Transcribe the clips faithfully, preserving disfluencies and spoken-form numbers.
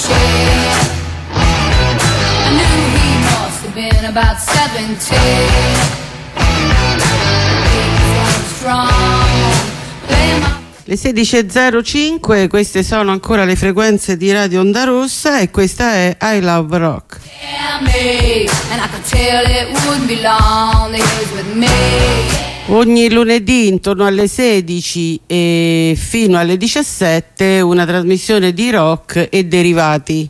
machine. I knew he must have been about seventeen. He was strong, playing my Le sedici e zero cinque, queste sono ancora le frequenze di Radio Onda Rossa e questa è I Love Rock. Ogni lunedì intorno alle sedici e fino alle diciassette una trasmissione di rock e derivati.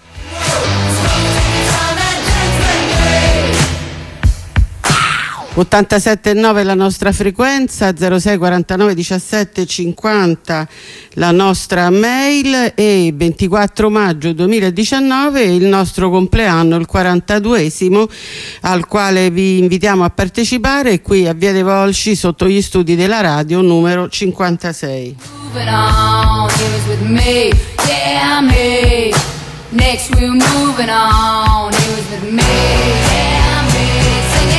ottantasette virgola nove la nostra frequenza, zero sei quarantanove diciassette cinquanta la nostra mail e ventiquattro maggio duemiladiciannove il nostro compleanno, il quarantaduesimo, al quale vi invitiamo a partecipare qui a Via dei Volsci sotto gli studi della radio numero cinquantasei. Next we're moving on, he was with me, yeah, me, singing.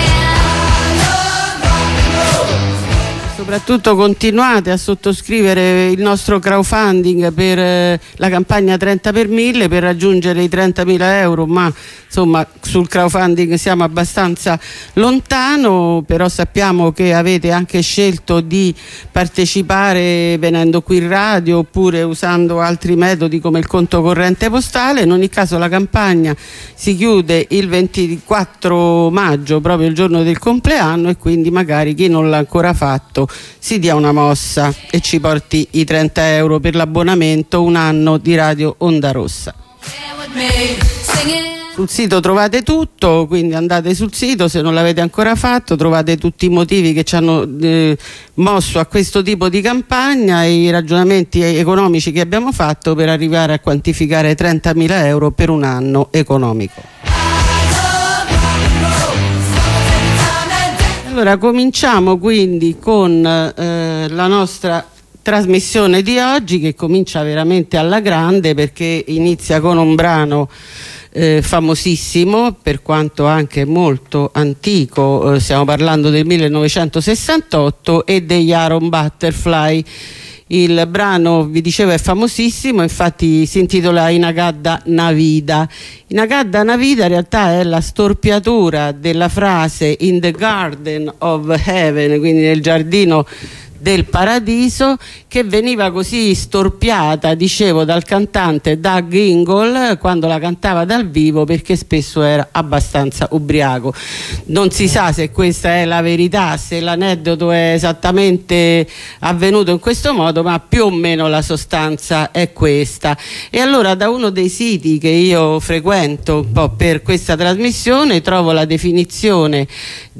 Soprattutto continuate a sottoscrivere il nostro crowdfunding per eh, la campagna trenta per mille per raggiungere i trentamila euro, ma insomma sul crowdfunding siamo abbastanza lontano, però sappiamo che avete anche scelto di partecipare venendo qui in radio oppure usando altri metodi come il conto corrente postale. In ogni caso la campagna si chiude il ventiquattro maggio, proprio il giorno del compleanno, e quindi magari chi non l'ha ancora fatto si dia una mossa e ci porti i trenta euro per l'abbonamento un anno di Radio Onda Rossa. Sul sito trovate tutto, quindi andate sul sito, se non l'avete ancora fatto trovate tutti i motivi che ci hanno eh, mosso a questo tipo di campagna e i ragionamenti economici che abbiamo fatto per arrivare a quantificare trentamila euro per un anno economico. Allora cominciamo quindi con eh, la nostra trasmissione di oggi, che comincia veramente alla grande perché inizia con un brano eh, famosissimo, per quanto anche molto antico, eh, stiamo parlando del millenovecentosessantotto, e degli Aaron Butterfly. Il brano, vi dicevo, è famosissimo, infatti si intitola Inagadda na vida. Inagadda na vida in realtà è la storpiatura della frase In the Garden of Heaven, quindi nel giardino del paradiso, che veniva così storpiata, dicevo, dal cantante Doug Ingle quando la cantava dal vivo, perché spesso era abbastanza ubriaco. Non si sa se questa è la verità, se l'aneddoto è esattamente avvenuto in questo modo, ma più o meno la sostanza è questa. E allora da uno dei siti che io frequento un po' per questa trasmissione trovo la definizione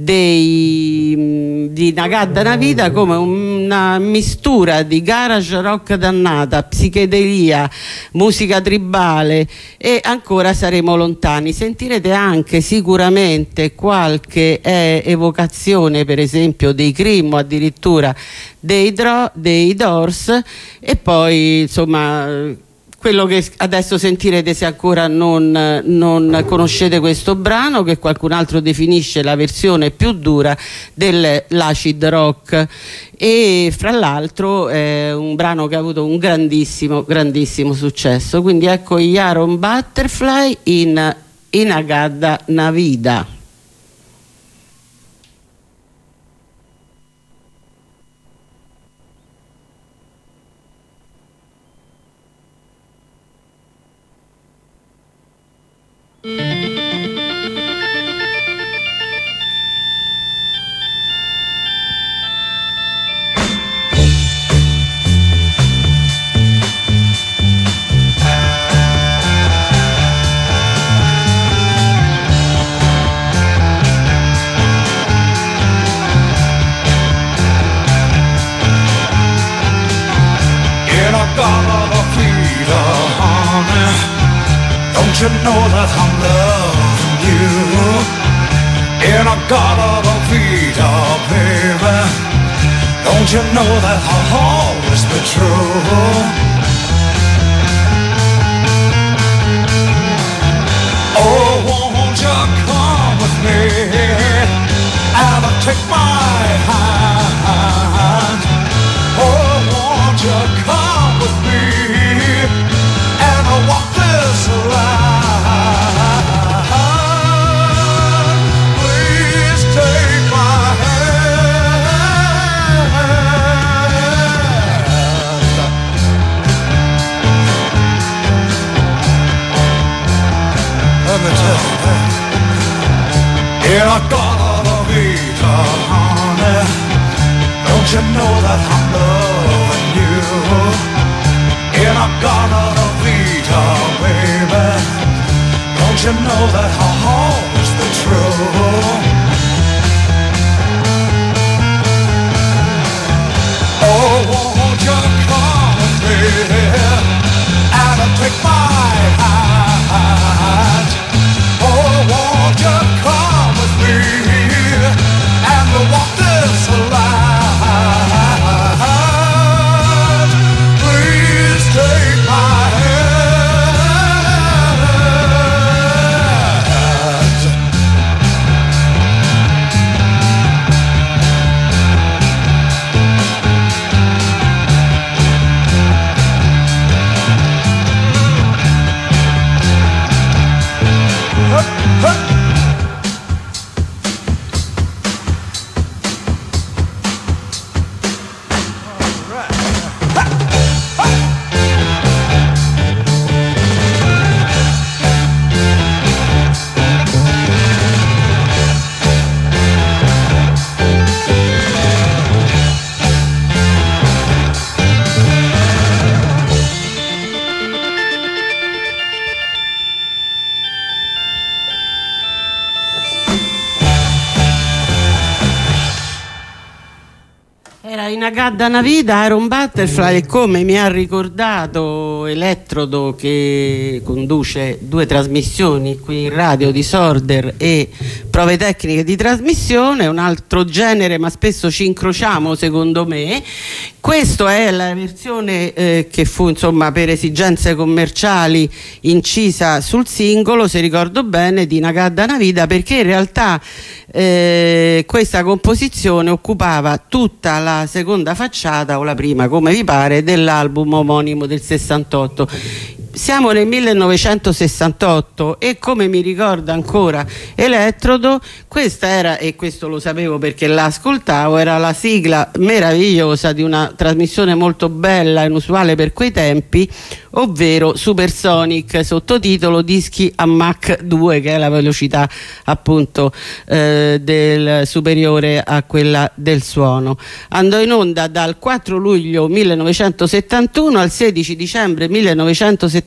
dei, di Inagadda na vida come un una mistura di garage rock dannata, psichedelia, musica tribale, e ancora saremo lontani. Sentirete anche sicuramente qualche eh, evocazione, per esempio dei Cream o addirittura dei, Dro- dei Doors, e poi insomma quello che adesso sentirete, se ancora non, non conoscete questo brano, che qualcun altro definisce la versione più dura dell'acid rock, e fra l'altro è un brano che ha avuto un grandissimo grandissimo successo. Quindi ecco gli Aaron Butterfly in Inagadda na vida. Don't you know that I'm loving you? In a Garden of Vida, baby. Don't you know that I'll always be true? Oh, won't you come with me and take my hand? Oh, won't you come with me and walk this Don't you know that I'm loving you in a garden of Vita, baby? Don't you know that I'll always be true? Oh, won't you come with me and take my hand? Oh, won't you come with me and we'll walk this line? Please take my hand. Gadda una vita, Iron Butterfly, e come mi ha ricordato Elettrodo, che conduce due trasmissioni qui in radio, Disorder e Prove tecniche di trasmissione, un altro genere ma spesso ci incrociamo secondo me. Questa è la versione eh, che fu insomma per esigenze commerciali incisa sul singolo, se ricordo bene, di Una Gadda una vita, perché in realtà eh, questa composizione occupava tutta la seconda facciata o la prima, come vi pare, dell'album omonimo del sessantotto. Siamo nel millenovecentosessantotto e come mi ricorda ancora Elettrodo, questa era, e questo lo sapevo perché l'ascoltavo, era la sigla meravigliosa di una trasmissione molto bella e inusuale per quei tempi, ovvero Supersonic, sottotitolo Dischi a Mach due, che è la velocità appunto eh, del, superiore a quella del suono. Andò in onda dal quattro luglio millenovecentosettantuno al sedici dicembre millenovecentosettantasette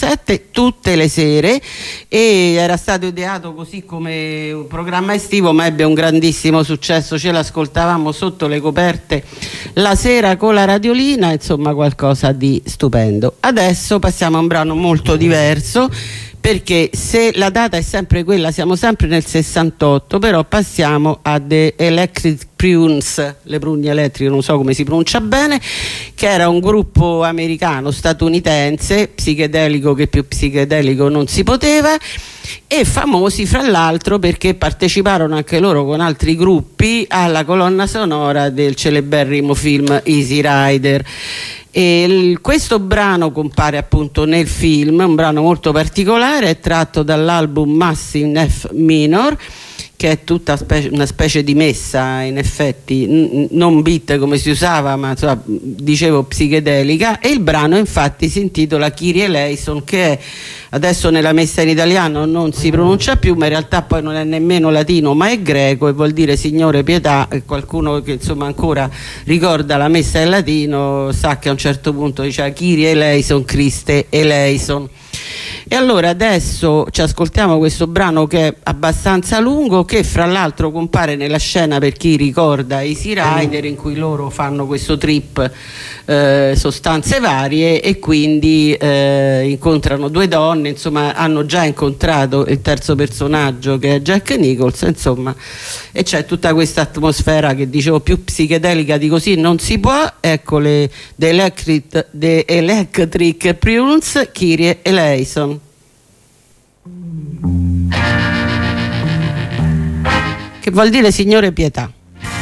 tutte le sere, e era stato ideato così come un programma estivo, ma ebbe un grandissimo successo. Ce l'ascoltavamo sotto le coperte la sera con la radiolina, insomma qualcosa di stupendo. Adesso passiamo a un brano molto diverso, perché se la data è sempre quella, siamo sempre nel sessantotto, però passiamo a The Electric Prunes, le prugne elettriche, non so come si pronuncia bene, che era un gruppo americano statunitense, psichedelico che più psichedelico non si poteva, e famosi fra l'altro perché parteciparono anche loro con altri gruppi alla colonna sonora del celeberrimo film Easy Rider. E il, questo brano compare appunto nel film, un brano molto particolare, è tratto dall'album Mass in F minor, che è tutta specie, una specie di messa, in effetti n- non beat come si usava, ma insomma, dicevo psichedelica, e il brano infatti si intitola Kyrie eleison, che è, adesso nella messa in italiano non si pronuncia più, ma in realtà poi non è nemmeno latino ma è greco e vuol dire Signore pietà, e qualcuno che insomma ancora ricorda la messa in latino sa che a un certo punto diceva Kyrie eleison, Christe eleison. E allora adesso ci ascoltiamo questo brano che è abbastanza lungo, che fra l'altro compare nella scena, per chi ricorda Easy Rider, in cui loro fanno questo trip eh, sostanze varie, e quindi eh, incontrano due donne, insomma hanno già incontrato il terzo personaggio che è Jack Nicholson, insomma, e c'è tutta questa atmosfera che dicevo più psichedelica di così non si può. Ecco le The Electric, The Electric Prunes, Kyrie eleison. Che vuol dire Signore pietà.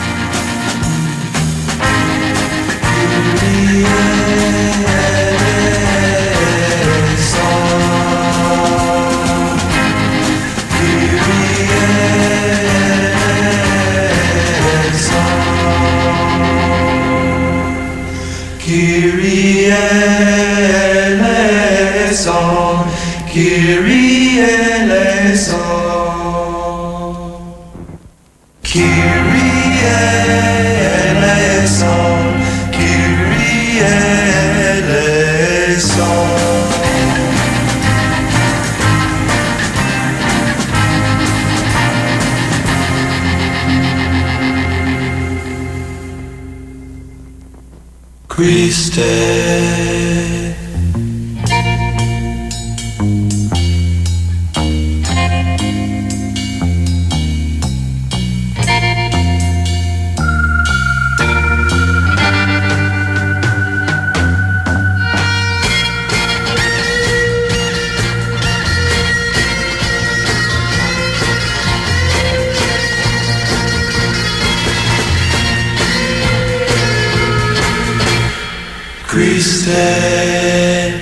Kyrie eleison, Kyrie eleison, Kyrie eleison. eleison, Kyrie eleison. Christe. Christe.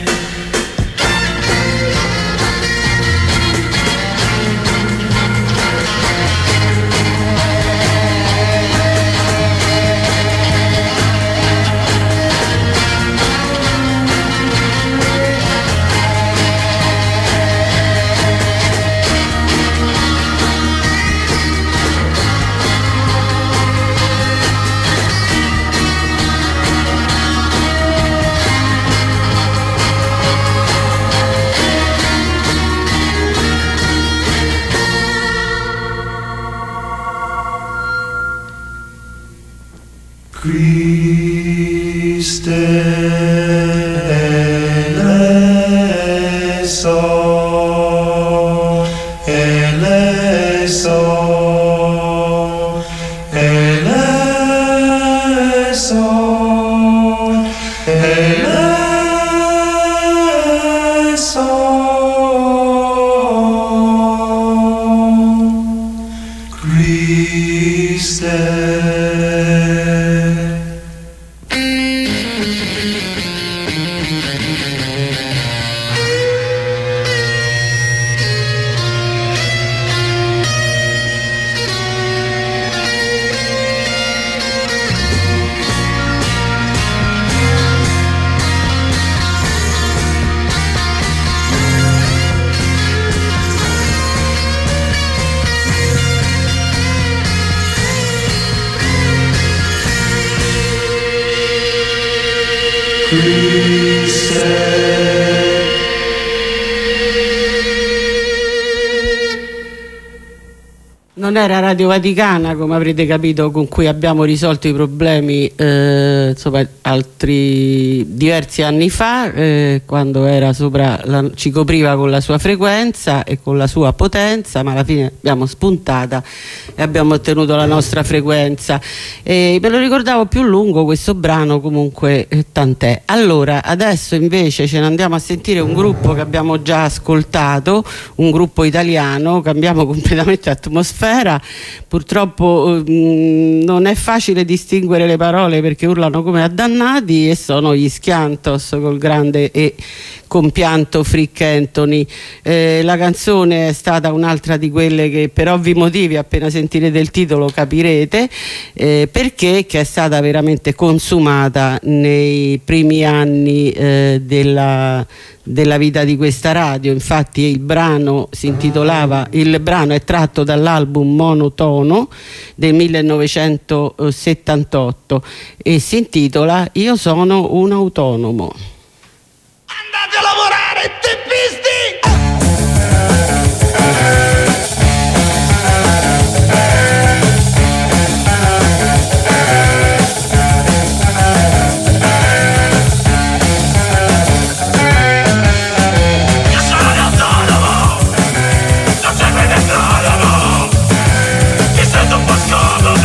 Christe eleison, eleison, eleison, eleison, Christe. Non era Radio Vaticana, come avrete capito, con cui abbiamo risolto i problemi eh, insomma, altri diversi anni fa, eh, quando era sopra la, ci copriva con la sua frequenza e con la sua potenza, ma alla fine abbiamo spuntata e abbiamo ottenuto la nostra frequenza. E me lo ricordavo più lungo questo brano, comunque eh, tant'è. Allora, adesso invece ce ne andiamo a sentire un gruppo che abbiamo già ascoltato, un gruppo italiano, cambiamo completamente atmosfera. Purtroppo mh, non è facile distinguere le parole perché urlano come addannati, e sono gli Schiantos col grande e compianto Frick Anthony. Eh, la canzone è stata un'altra di quelle che per ovvi motivi, appena sentirete il titolo capirete eh, perché, che è stata veramente consumata nei primi anni eh, della della vita di questa radio. Infatti il brano si intitolava, il brano è tratto dall'album Monotono del millenovecentosettantotto e si intitola Io sono un autonomo. Andate a lavorare, teppisti!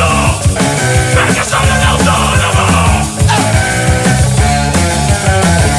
Perché sono un autonomo.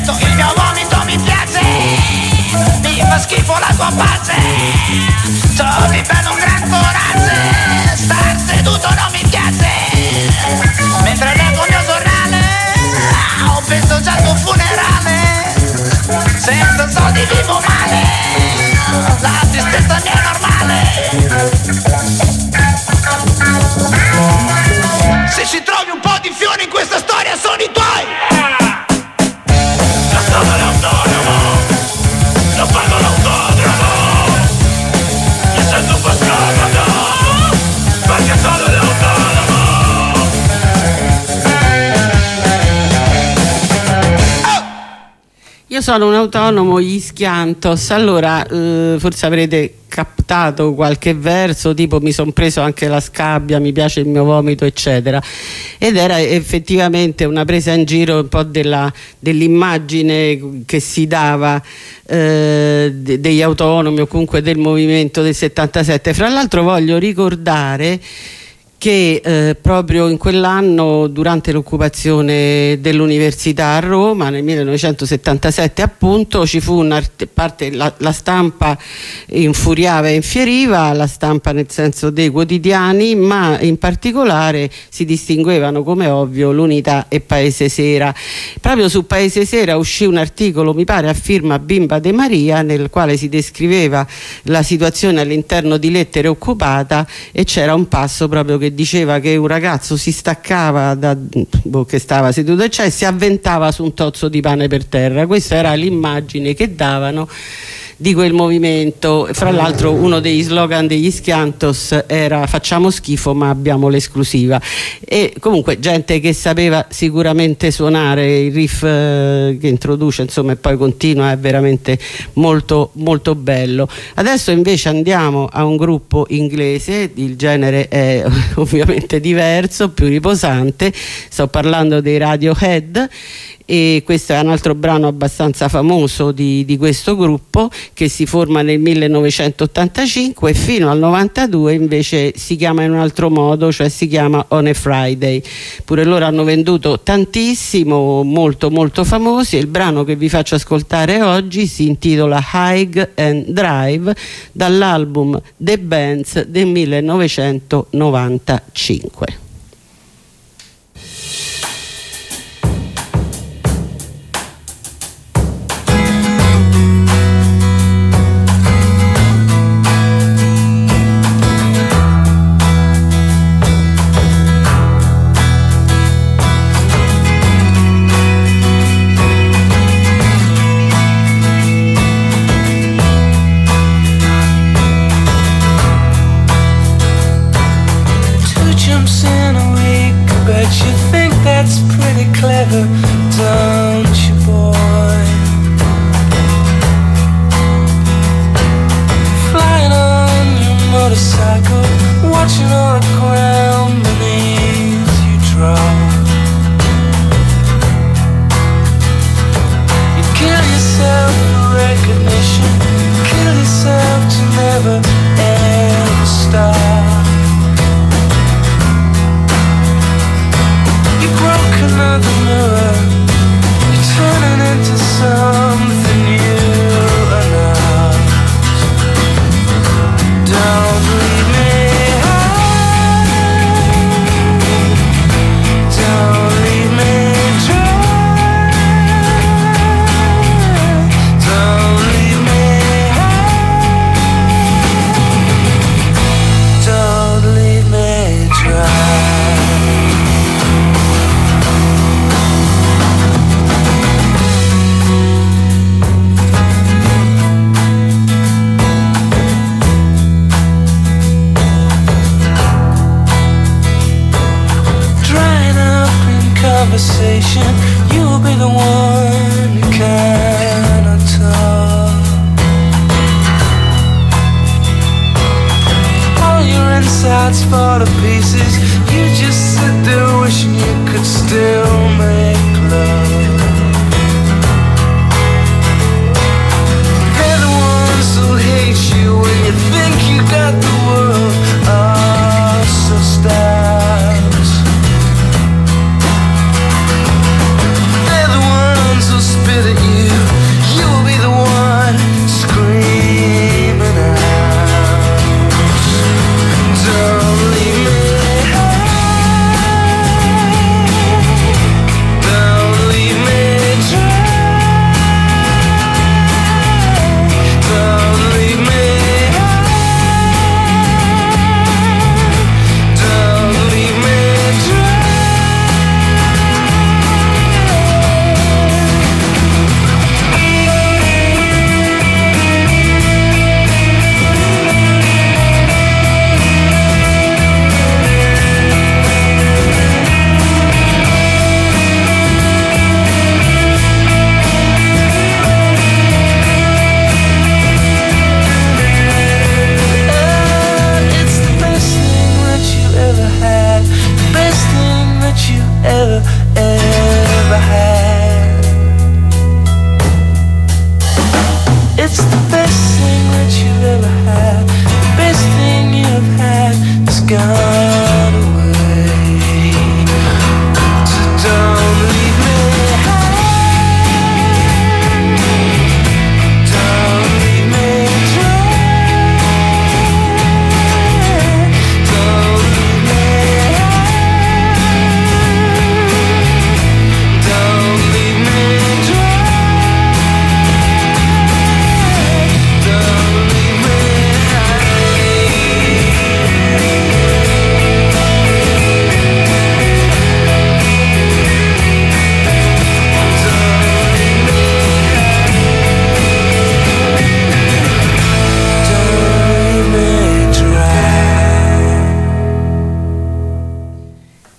detto il mio vomito mi piace, mi fa schifo la tua pace, trovi bello un gran coraggio, star seduto non mi piace, mentre leggo il mio giornale, ho festeggiato un funerale, senza soldi vivo male, la tristezza mi è normale. Se ci trovi un po' di fiori in questa storia sono i tuoi. La storia dell'autonomo, non pago l'autodromo, mi sento un po' scomodo, perché sono l'autonomo. Oh! Io sono un autonomo, gli Schiantos. Allora, eh, forse avrete captato qualche verso, tipo mi sono preso anche la scabbia, mi piace il mio vomito, eccetera, ed era effettivamente una presa in giro un po' della, dell'immagine che si dava eh, de, degli autonomi o comunque del movimento del settantasette. Fra l'altro voglio ricordare che eh, proprio in quell'anno, durante l'occupazione dell'università a Roma, nel millenovecentosettantasette appunto, ci fu una parte, la, la stampa infuriava e infieriva, la stampa nel senso dei quotidiani, ma in particolare si distinguevano, come ovvio, l'Unità e Paese Sera. Proprio su Paese Sera uscì un articolo, mi pare a firma Bimba De Maria, nel quale si descriveva la situazione all'interno di Lettere Occupata, e c'era un passo proprio che diceva che un ragazzo si staccava da, boh, che stava seduto e cioè si avventava su un tozzo di pane per terra. Questa era l'immagine che davano di quel movimento. Fra l'altro uno degli slogan degli Schiantos era facciamo schifo ma abbiamo l'esclusiva, e comunque gente che sapeva sicuramente suonare il riff eh, che introduce, insomma, e poi continua, è veramente molto molto bello. Adesso invece andiamo a un gruppo inglese, il genere è ovviamente diverso, più riposante, sto parlando dei Radiohead, e questo è un altro brano abbastanza famoso di, di questo gruppo, che si forma nel millenovecentottantacinque e fino al novantadue invece si chiama in un altro modo, cioè si chiama On a Friday. Pure loro hanno venduto tantissimo, molto molto famosi, e il brano che vi faccio ascoltare oggi si intitola High and Drive, dall'album The Bands del millenovecentonovantacinque. Jumps in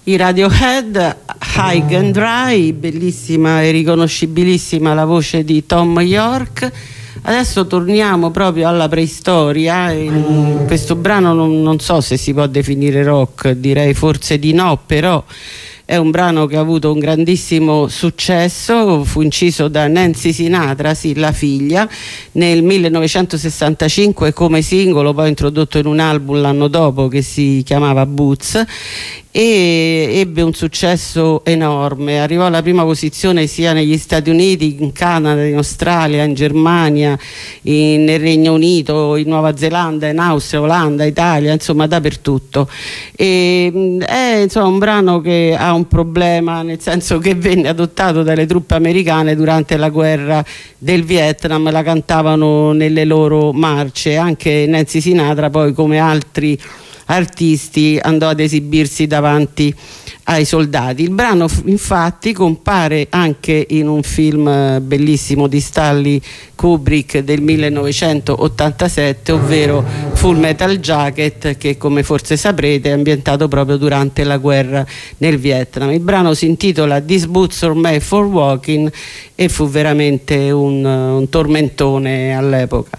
I Radiohead, High and Dry, bellissima e riconoscibilissima la voce di Tom York. Adesso torniamo proprio alla preistoria. In questo brano non, non so se si può definire rock, direi forse di no, però è un brano che ha avuto un grandissimo successo, fu inciso da Nancy Sinatra, sì, la figlia, nel millenovecentosessantacinque come singolo, poi introdotto in un album l'anno dopo che si chiamava Boots, e ebbe un successo enorme, arrivò alla prima posizione sia negli Stati Uniti, in Canada, in Australia, in Germania, in, nel Regno Unito, in Nuova Zelanda, in Austria, Olanda, Italia, insomma dappertutto. E, è insomma un brano che ha un problema, nel senso che venne adottato dalle truppe americane durante la guerra del Vietnam, la cantavano nelle loro marce. Anche Nancy Sinatra poi, come altri artisti, andò ad esibirsi davanti ai soldati. Il brano infatti compare anche in un film bellissimo di Stanley Kubrick del millenovecentottantasette, ovvero Full Metal Jacket, che come forse saprete è ambientato proprio durante la guerra nel Vietnam. Il brano si intitola These Boots Are Made for Walking e fu veramente un, un tormentone all'epoca.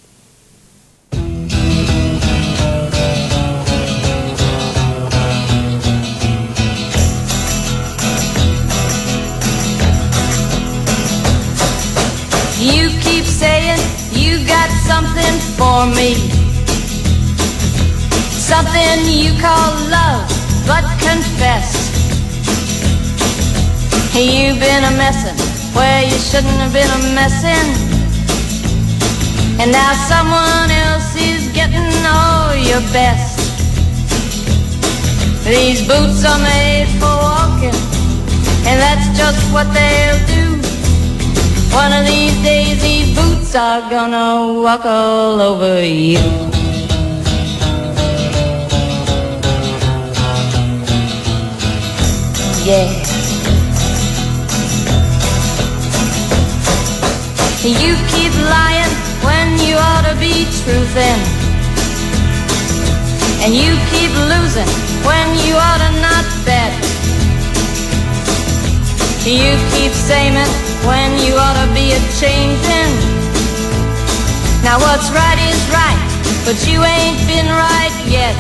You keep saying you got something for me, something you call love, but confess you've been a messin' where you shouldn't have been a messin', and now someone else is getting all your best. These boots are made for walking, and that's just what they'll do. One of these days these boots are gonna walk all over you. Yeah. You keep lying when you ought to be truthin', and you keep losing when you ought to not bet. You keep saying when you ought to be a-changin'. Now what's right is right, but you ain't been right yet.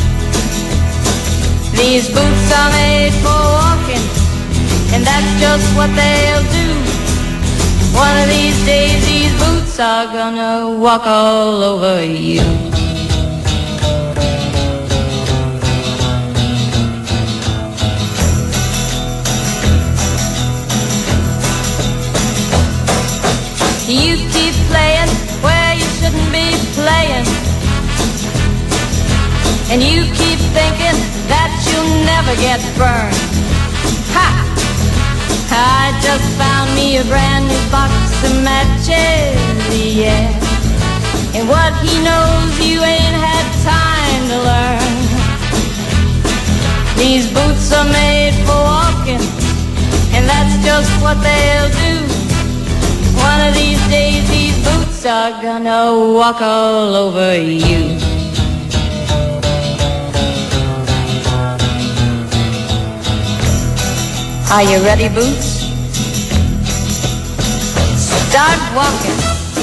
These boots are made for walking, and that's just what they'll do. One of these days these boots are gonna walk all over you. You keep playing where you shouldn't be playing, and you keep thinking that you'll never get burned. Ha! I just found me a brand new box of matches, yeah, and what he knows you ain't had time to learn. These boots are made for walking, and that's just what they'll do. One of these days these boots are gonna walk all over you. Are you ready, Boots? Start walking.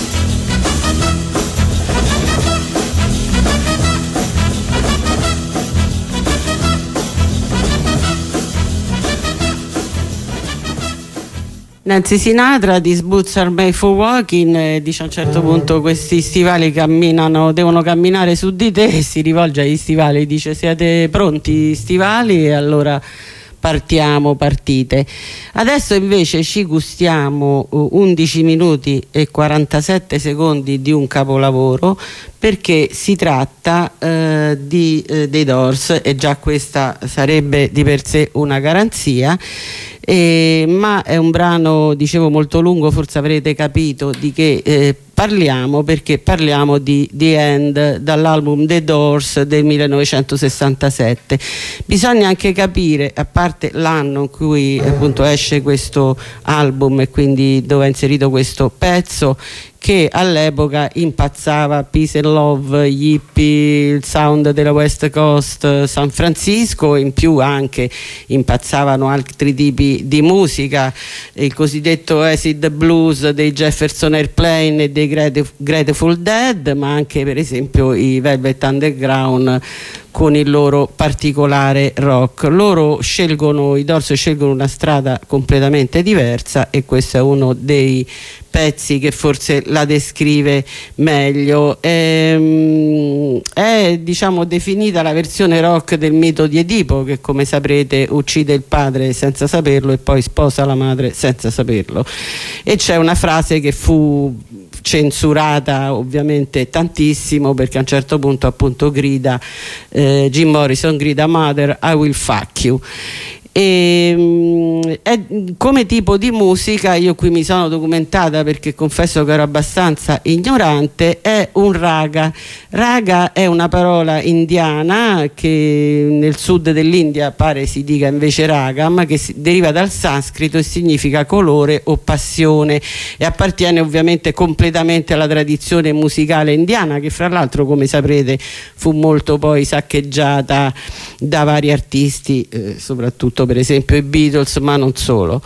Nancy Sinatra, These Boots Are Made for Walking, eh, dice a un certo punto questi stivali camminano, devono camminare su di te, e si rivolge agli stivali, dice siete pronti stivali? E allora partiamo, partite. Adesso invece ci gustiamo undici minuti e quarantasette secondi di un capolavoro, perché si tratta eh, di, eh, dei Doors, e già questa sarebbe di per sé una garanzia. Eh, ma è un brano, dicevo, molto lungo, forse avrete capito di che eh, parliamo perché parliamo di The End, dall'album The Doors del millenovecentosessantasette. Bisogna anche capire, a parte l'anno in cui appunto esce questo album e quindi dove è inserito questo pezzo, che all'epoca impazzava Peace and Love, gli hippie, il sound della West Coast, San Francisco, in più anche impazzavano altri tipi di musica, il cosiddetto acid blues dei Jefferson Airplane e dei Grateful Dead, ma anche per esempio i Velvet Underground con il loro particolare rock. Loro scelgono, i Doors scelgono una strada completamente diversa e questo è uno dei pezzi che forse la descrive meglio. È, è diciamo definita la versione rock del mito di Edipo, che come saprete uccide il padre senza saperlo e poi sposa la madre senza saperlo, e c'è una frase che fu censurata ovviamente tantissimo perché a un certo punto appunto grida eh, Jim Morrison grida "Mother, I will fuck you". E, mh, è, come tipo di musica, io qui mi sono documentata perché confesso che ero abbastanza ignorante, è un raga. Raga è una parola indiana che nel sud dell'India pare si dica invece ragam, che si, deriva dal sanscrito e significa colore o passione e appartiene ovviamente completamente alla tradizione musicale indiana, che fra l'altro come saprete fu molto poi saccheggiata da vari artisti, eh, soprattutto per esempio i Beatles, ma non solo.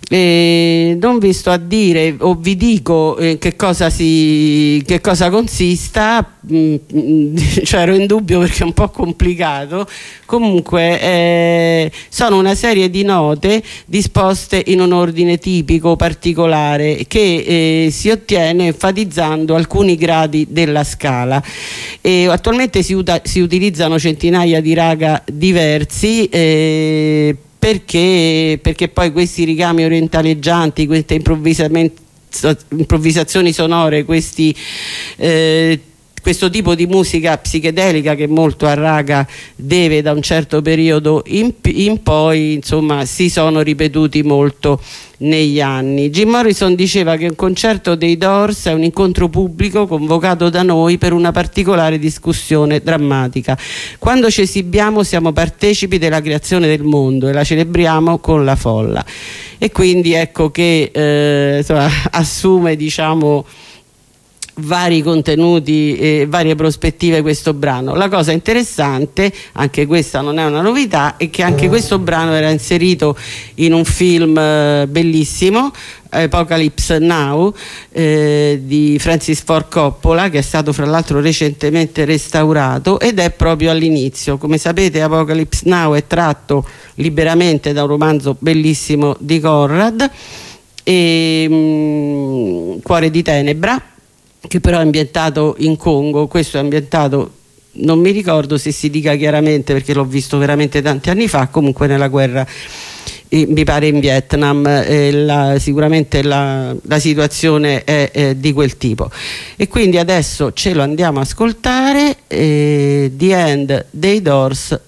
E non vi sto a dire o vi dico eh, che cosa si che cosa consista, mm, cioè ero in dubbio perché è un po' complicato. Comunque eh, sono una serie di note disposte in un ordine tipico particolare che eh, si ottiene enfatizzando alcuni gradi della scala, e attualmente si, uta, si utilizzano centinaia di raga diversi eh, Perché, perché poi questi ricami orientaleggianti, queste improvvisazioni sonore, questi, eh, questo tipo di musica psichedelica che molto a raga deve da un certo periodo in, in poi, insomma, si sono ripetuti molto negli anni. Jim Morrison diceva che un concerto dei Doors è un incontro pubblico convocato da noi per una particolare discussione drammatica. Quando ci esibiamo siamo partecipi della creazione del mondo e la celebriamo con la folla. E quindi ecco che eh, insomma, assume, diciamo, vari contenuti e varie prospettive questo brano. La cosa interessante, anche questa non è una novità, è che anche questo brano era inserito in un film eh, bellissimo, Apocalypse Now, eh, di Francis Ford Coppola, che è stato fra l'altro recentemente restaurato ed è proprio all'inizio. Come sapete, Apocalypse Now è tratto liberamente da un romanzo bellissimo di Conrad, e, mh, Cuore di Tenebra, che però è ambientato in Congo. Questo è ambientato, non mi ricordo se si dica chiaramente perché l'ho visto veramente tanti anni fa, comunque nella guerra, eh, mi pare in Vietnam, eh, la, sicuramente la, la situazione è, è di quel tipo. E quindi adesso ce lo andiamo a ascoltare, eh, The End dei Doors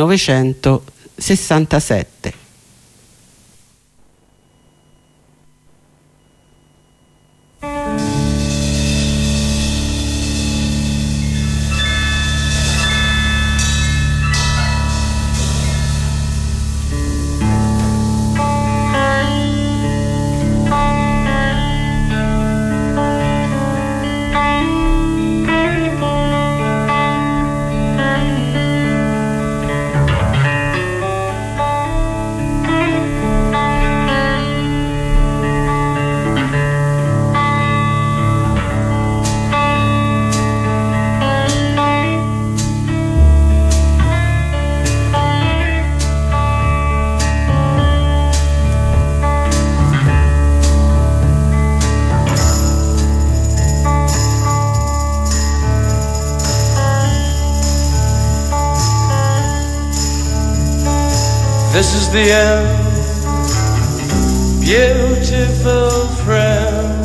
millenovecentosessantasette. This is the end, beautiful friend.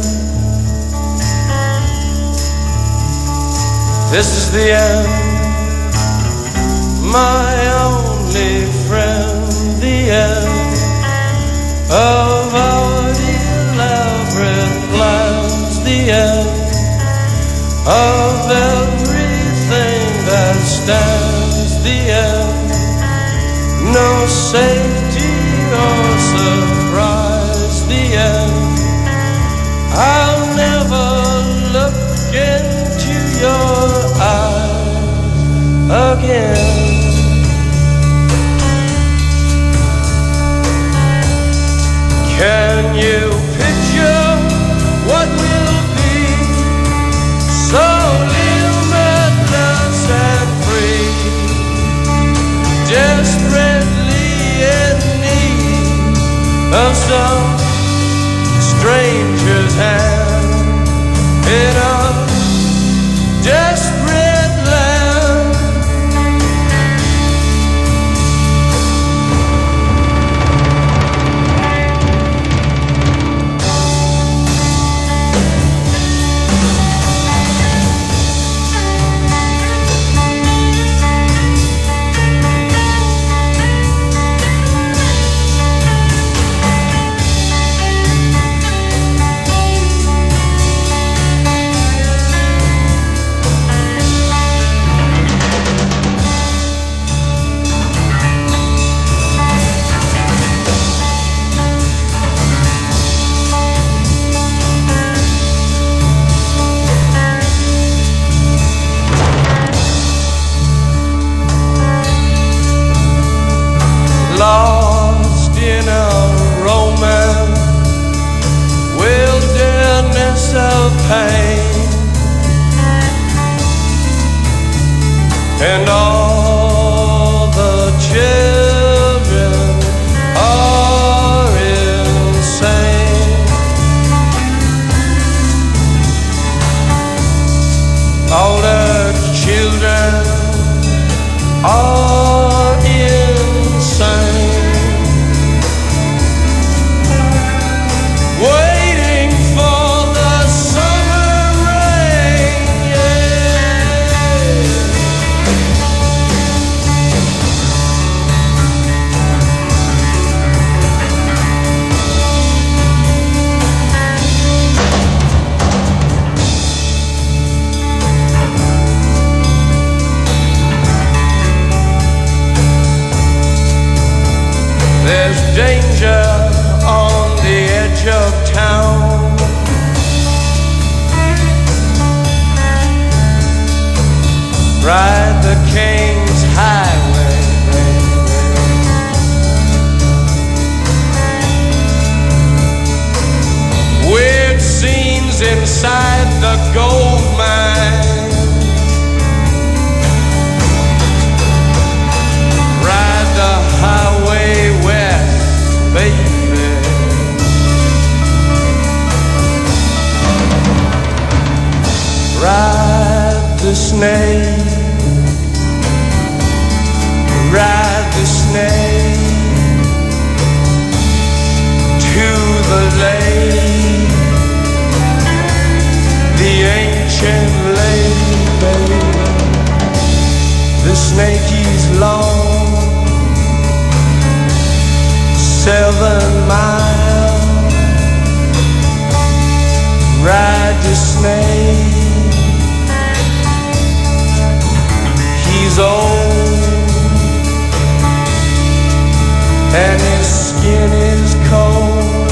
This is the end, my only friend. The end of our elaborate plans. The end of everything that stands the end. No safety or surprise the end. I'll never look into your eyes again. Can you picture what will be so limitless and free, desperately in need of some stranger's hand in a desperate land? Lost in a romance, wilderness of pain, and all the children are insane. All the children are insane. Waiting for the summer rain, yeah. There's danger on the edge of town. Ride the King's Highway. Weird scenes inside the gold mine. Ride the highway west, baby. Ride the snake. Ride the snake to the lake, the ancient lake, baby. The snake is long, seven miles. Ride the snake. He's old and his skin is cold.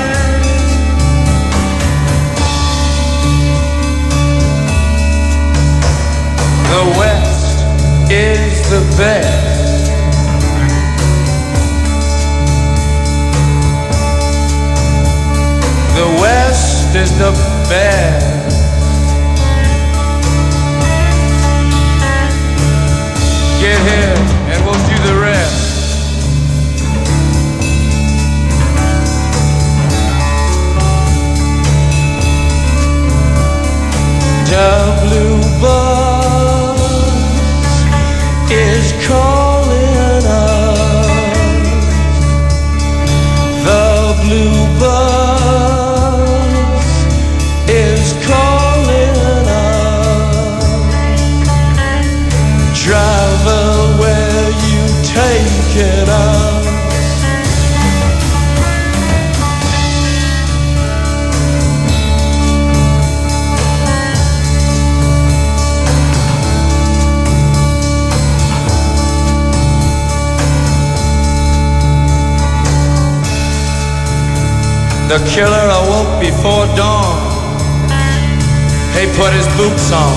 The West is the best. The West is the best. Get here and we'll do the rest. The blue bus is calling us. The blue bus is calling. The killer awoke before dawn. He put his boots on.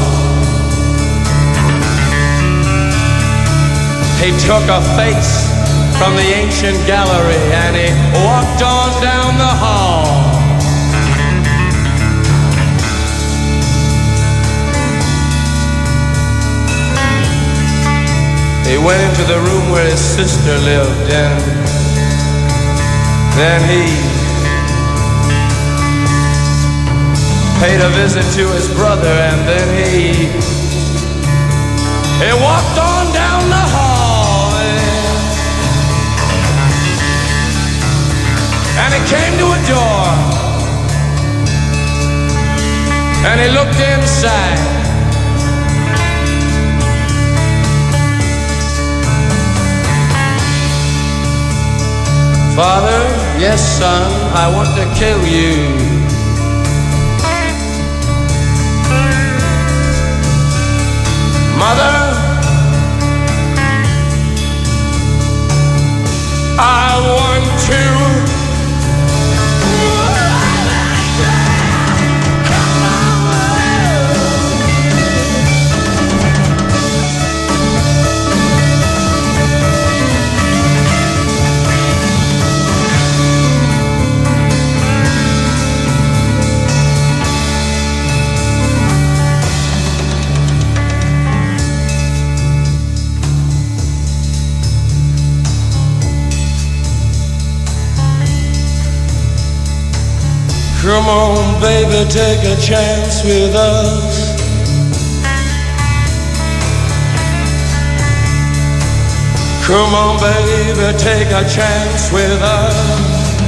He took a face from the ancient gallery and he walked on down the hall. He went into the room where his sister lived, and then he paid a visit to his brother, and then he he walked on down the hall, and he came to a door, and he looked inside. Father, yes, son, I want to kill you. Mother, I want to. Come on, baby, take a chance with us. Come on, baby, take a chance with us.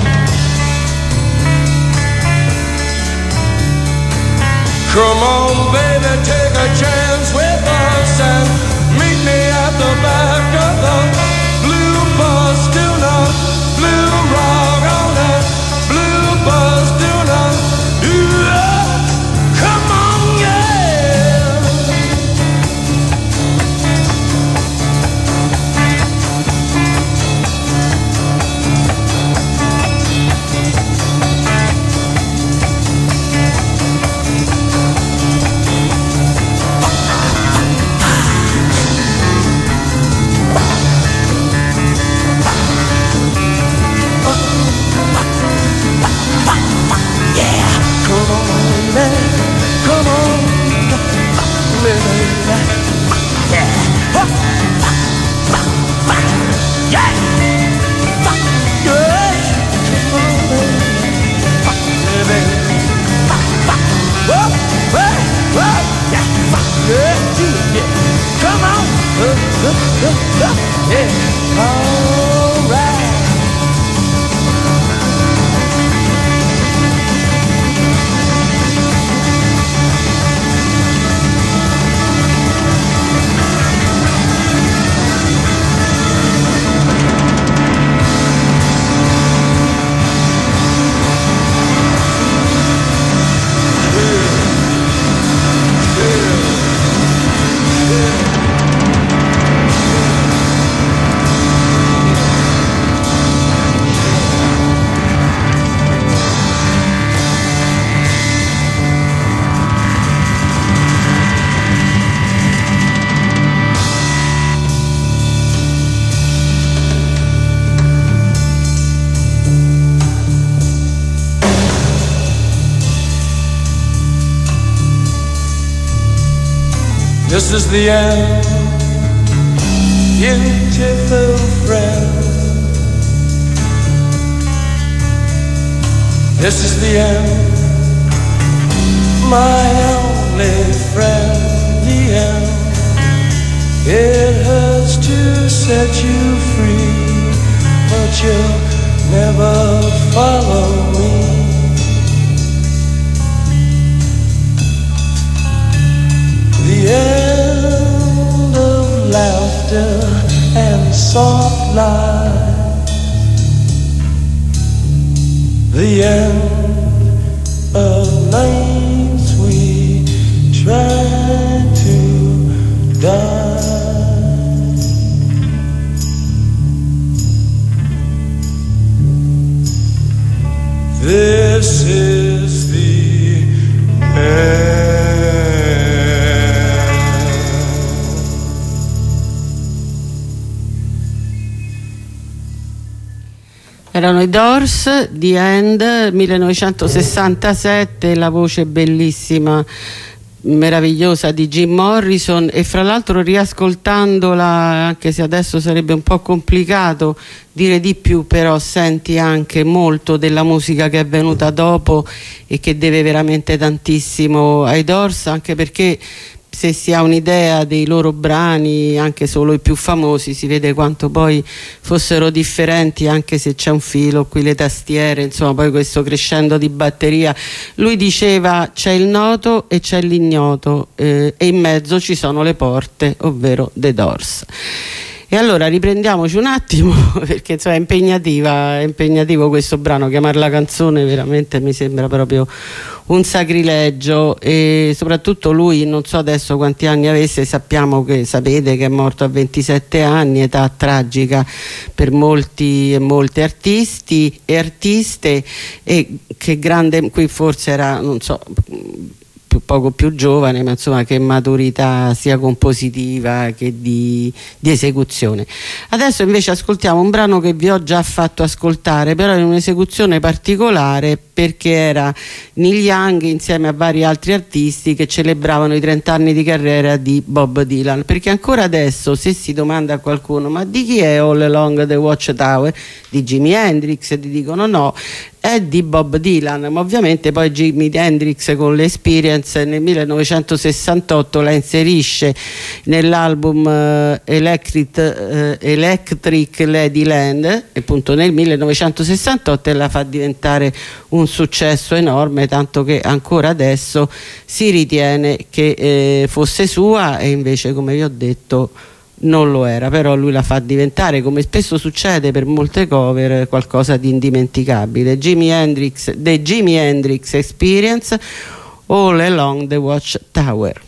Come on, baby, take a chance with us and meet me at the back of the blue bus. Do not blue rock on that blue bus. Do not, yeah, come on, yeah. This is the end, beautiful friend. This is the end, my only friend. The end. It hurts to set you free, but you'll never follow me. The end of laughter and soft lies. The end of nights we try to die. This i Doors, The End, millenovecentosessantasette, la voce bellissima, meravigliosa di Jim Morrison, e fra l'altro riascoltandola, anche se adesso sarebbe un po' complicato dire di più, però senti anche molto della musica che è venuta dopo e che deve veramente tantissimo ai Doors, anche perché se si ha un'idea dei loro brani, anche solo i più famosi, si vede quanto poi fossero differenti, anche se c'è un filo, qui le tastiere, insomma, poi questo crescendo di batteria. Lui diceva c'è il noto e c'è l'ignoto, eh, e in mezzo ci sono le porte, ovvero The Doors. E allora riprendiamoci un attimo, perché insomma, è impegnativa, è impegnativo questo brano, chiamarla canzone veramente mi sembra proprio un sacrilegio, e soprattutto lui, non so adesso quanti anni avesse, sappiamo che, sapete che è morto a ventisette anni, età tragica per molti e molte artisti e artiste, e che grande, qui forse era, non so, poco più giovane, ma insomma che maturità sia compositiva che di, di esecuzione. Adesso invece ascoltiamo un brano che vi ho già fatto ascoltare, però in un'esecuzione particolare, perché era Neil Young insieme a vari altri artisti che celebravano i trenta anni di carriera di Bob Dylan, perché ancora adesso, se si domanda a qualcuno ma di chi è All Along the Watchtower, di Jimi Hendrix, ti dicono no, è di Bob Dylan, ma ovviamente poi Jimi Hendrix con l'Experience nel millenovecentosessantotto la inserisce nell'album uh, Electric, uh, Electric Ladyland, e appunto nel millenovecentosessantotto, e la fa diventare un successo enorme, tanto che ancora adesso si ritiene che eh, fosse sua, e invece, come vi ho detto, non lo era, però lui la fa diventare, come spesso succede per molte cover, qualcosa di indimenticabile. Jimi Hendrix, The Jimi Hendrix Experience, All Along the Watchtower.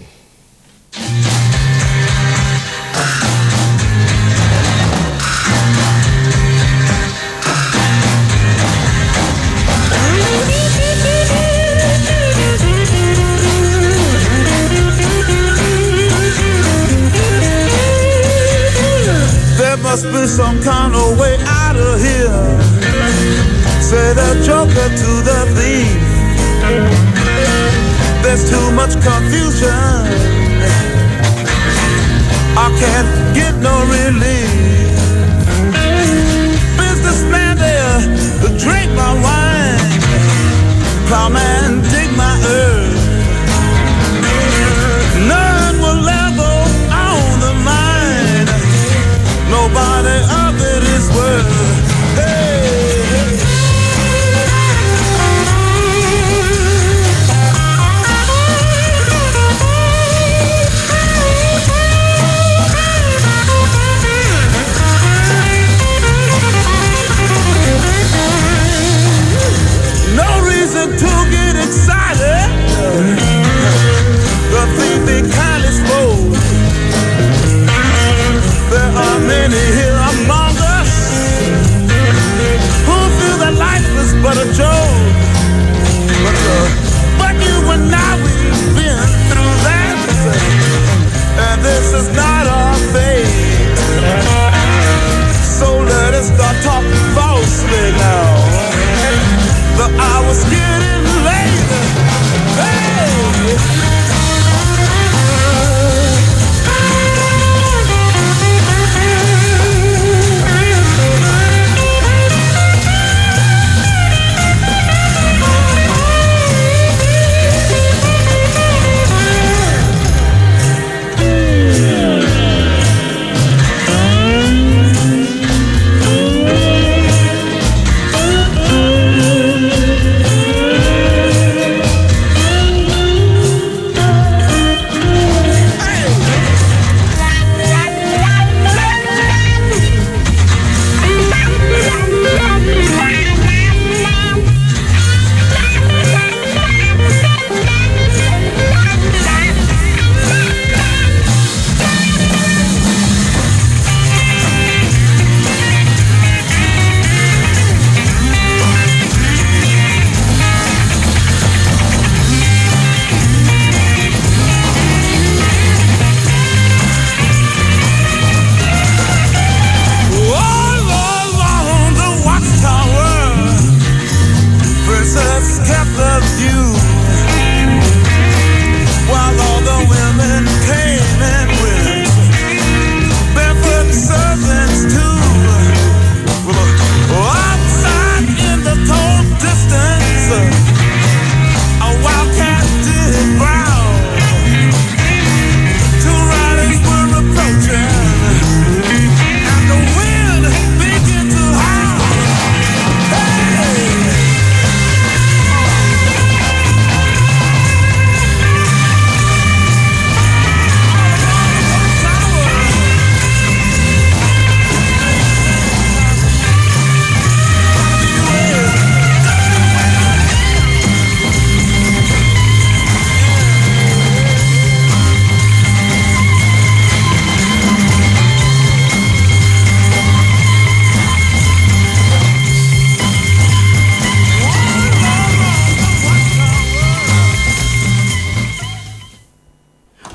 Must be some kind of way out of here. Say the joker to the thief. There's too much confusion. I can't get no relief. Businessman there, drink my wine. Plowman, dig my earth. None will level on the mine. Nobody of it is worth. Hey, hey. No reason to get excited.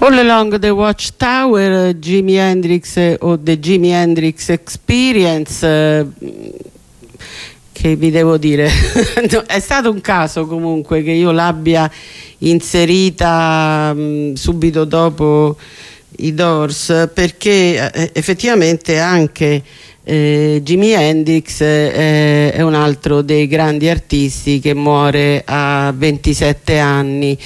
All Along the Watchtower, Jimi Hendrix eh, o The Jimi Hendrix Experience, eh, che vi devo dire, è stato un caso comunque che io l'abbia inserita mh, subito dopo i Doors, perché eh, effettivamente anche eh, Jimi Hendrix eh, è un altro dei grandi artisti che muore a ventisette anni.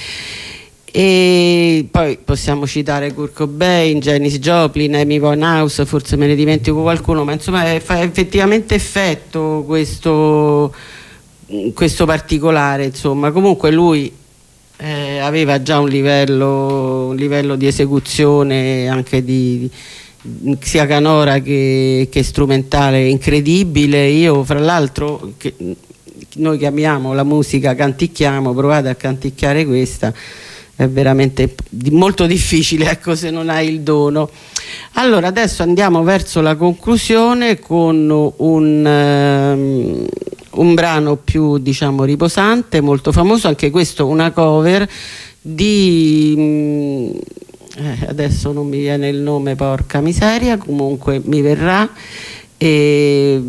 E poi possiamo citare Kurt Cobain, Janis Joplin, Amy Winehouse, forse me ne dimentico qualcuno, ma insomma è, fa effettivamente effetto questo, questo particolare, insomma. Comunque lui eh, aveva già un livello, un livello di esecuzione anche di, di sia canora che, che strumentale incredibile. Io fra l'altro, che noi chiamiamo la musica canticchiamo, provate a canticchiare questa, è veramente molto difficile, ecco, se non hai il dono. Allora adesso andiamo verso la conclusione con un, um, un brano più, diciamo, riposante, molto famoso, anche questo una cover di um, eh, adesso non mi viene il nome, porca miseria, comunque mi verrà. E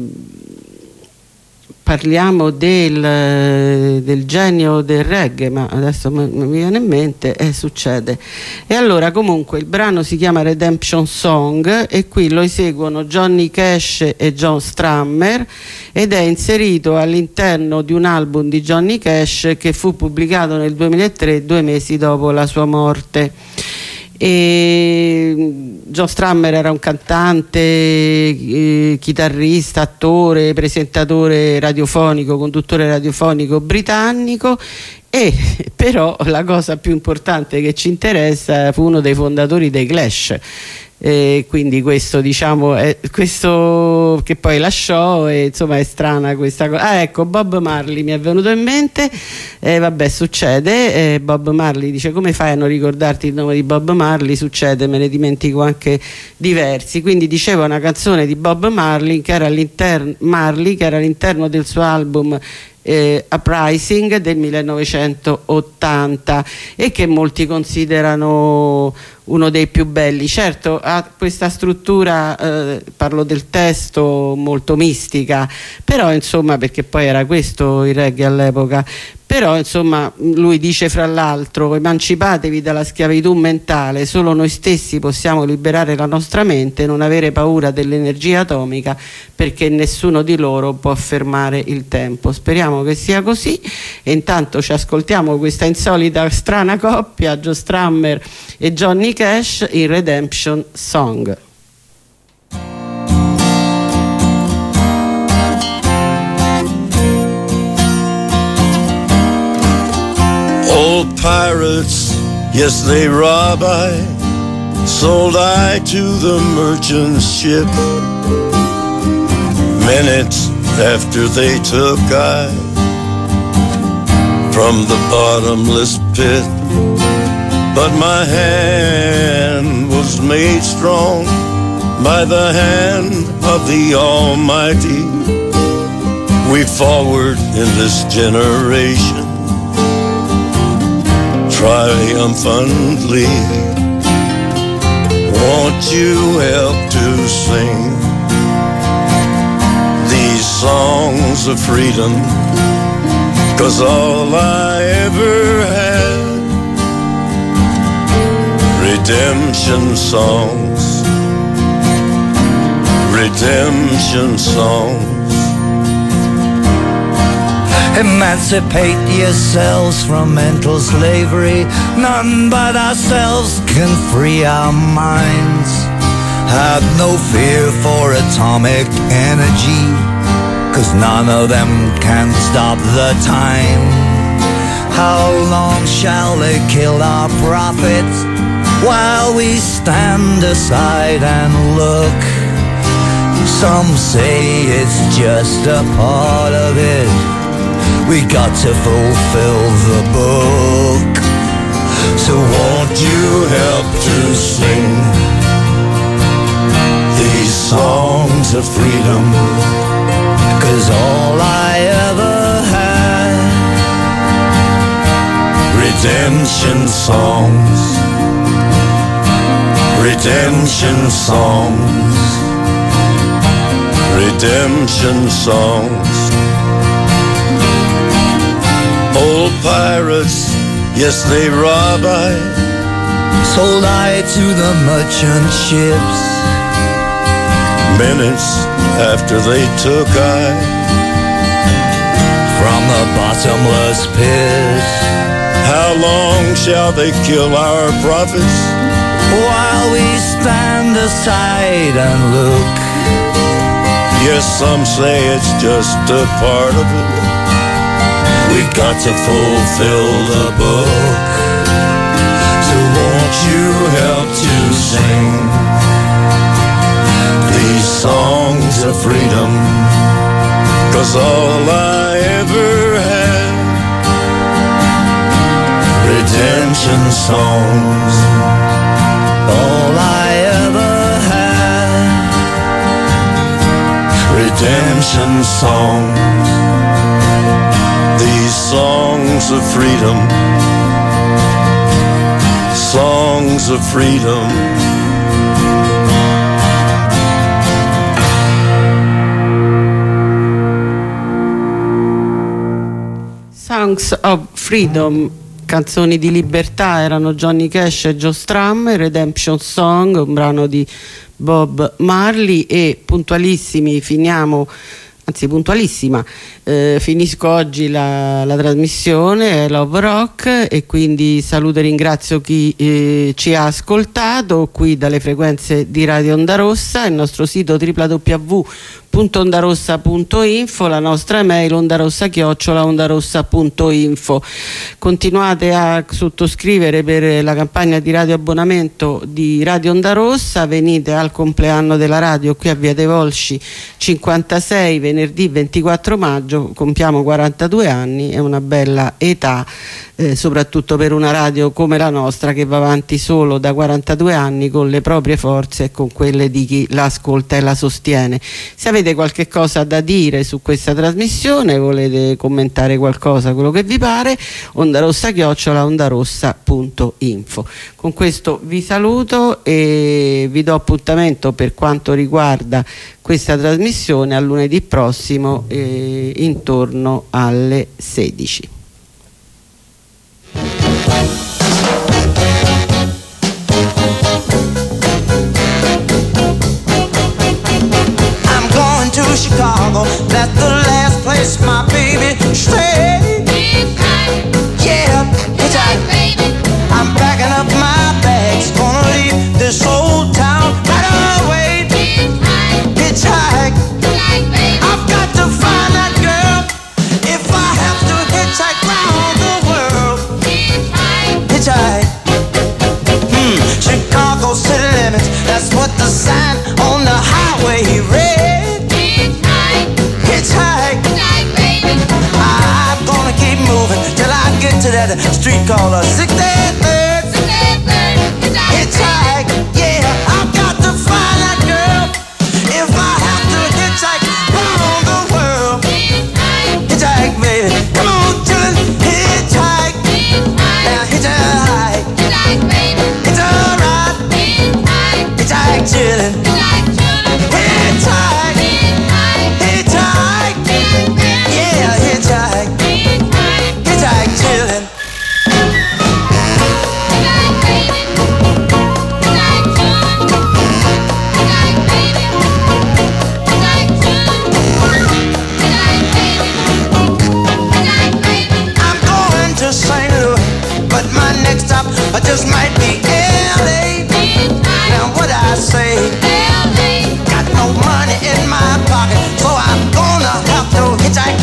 parliamo del, del genio del reggae, ma adesso mi viene in mente e succede. E allora comunque il brano si chiama Redemption Song e qui lo eseguono Johnny Cash e John Strummer ed è inserito all'interno di un album di Johnny Cash che fu pubblicato nel duemilatré, due mesi dopo la sua morte. E John Strummer era un cantante, eh, chitarrista, attore, presentatore radiofonico, conduttore radiofonico britannico, e però la cosa più importante che ci interessa, fu uno dei fondatori dei Clash. E quindi questo, diciamo, è questo che poi lasciò, e insomma è strana questa cosa. Ah, ecco, Bob Marley mi è venuto in mente, e vabbè, succede, e Bob Marley dice: come fai a non ricordarti il nome di Bob Marley? Succede, me ne dimentico anche diversi. Quindi diceva una canzone di Bob Marley che era all'interno Marley che era all'interno del suo album Eh, Uprising del millenovecentottanta e che molti considerano uno dei più belli. Certo, ha questa struttura, eh, parlo del testo, molto mistica, però insomma, perché poi era questo il reggae all'epoca. Però insomma lui dice fra l'altro: emancipatevi dalla schiavitù mentale, solo noi stessi possiamo liberare la nostra mente e non avere paura dell'energia atomica, perché nessuno di loro può fermare il tempo. Speriamo che sia così, e intanto ci ascoltiamo questa insolita strana coppia, Joe Strummer e Johnny Cash, in Redemption Song. Old pirates, yes, they rob I, sold I to the merchant ship. Minutes after they took I from the bottomless pit, but my hand was made strong by the hand of the Almighty. We forward in this generation triumphantly. Won't you help to sing these songs of freedom? 'Cause all I ever had, redemption songs, redemption songs. Emancipate yourselves from mental slavery. None but ourselves can free our minds. Have no fear for atomic energy, 'cause none of them can stop the time. How long shall they kill our prophets while we stand aside and look? Some say it's just a part of it. We got to fulfill the book. So won't you help to sing these songs of freedom? 'Cause all I ever had, redemption songs, Redemption songs, redemption songs. Old pirates, yes they rob I, sold I to the merchant ships. Minutes after they took I from the bottomless pit. How long shall they kill our prophets while we stand aside and look? Yes, some say it's just a part of it. We've got to fulfill the book. So won't you help to sing these songs of freedom? 'Cause all I ever had, redemption songs, all I ever had, redemption songs, these songs of freedom, songs of freedom. Songs of Freedom, canzoni di libertà, erano Johnny Cash e Joe Strum. Redemption Song, un brano di Bob Marley. E puntualissimi finiamo, anzi puntualissima, eh, finisco oggi la, la trasmissione Love Rock, e quindi saluto e ringrazio chi eh, ci ha ascoltato qui dalle frequenze di Radio Onda Rossa, il nostro sito w w w punto ondarossa punto info, la nostra mail ondarossa chiocciola ondarossa punto info. Continuate a sottoscrivere per la campagna di radio abbonamento di Radio Onda Rossa, venite al compleanno della radio qui a Via dei Volsci cinquantasei, venerdì ventiquattro maggio, compiamo quarantadue anni, è una bella età, eh, soprattutto per una radio come la nostra che va avanti solo da quarantadue anni con le proprie forze e con quelle di chi la ascolta e la sostiene. Se avete qualche cosa da dire su questa trasmissione, volete commentare qualcosa, quello che vi pare, ondarossa chiocciola ondarossa punto info. Con questo vi saluto e vi do appuntamento per quanto riguarda questa trasmissione a lunedì prossimo eh, intorno alle sedici. Chicago, that's the last place my baby stayed. Yeah, it's like, baby, I'm packing up my bags, gonna leave this old town right away. Hitchhike, I've got to find that girl. If I have to hitchhike round the world, hitchhike. Hmm, Chicago city limits, that's what the sign on the highway read. Hitchhike, I'm gonna keep moving till I get to that street called a sixty-third. Hitchhike, yeah, I've got to find that girl. If I have to hitchhike round the world, hitchhike, baby, come on, chillin', hitchhike, now hitchhike, it's alright, hitchhike, chillin', hitchhike. I just might be L A. Now what I say, got no money in my pocket, so I'm gonna have to hitchhike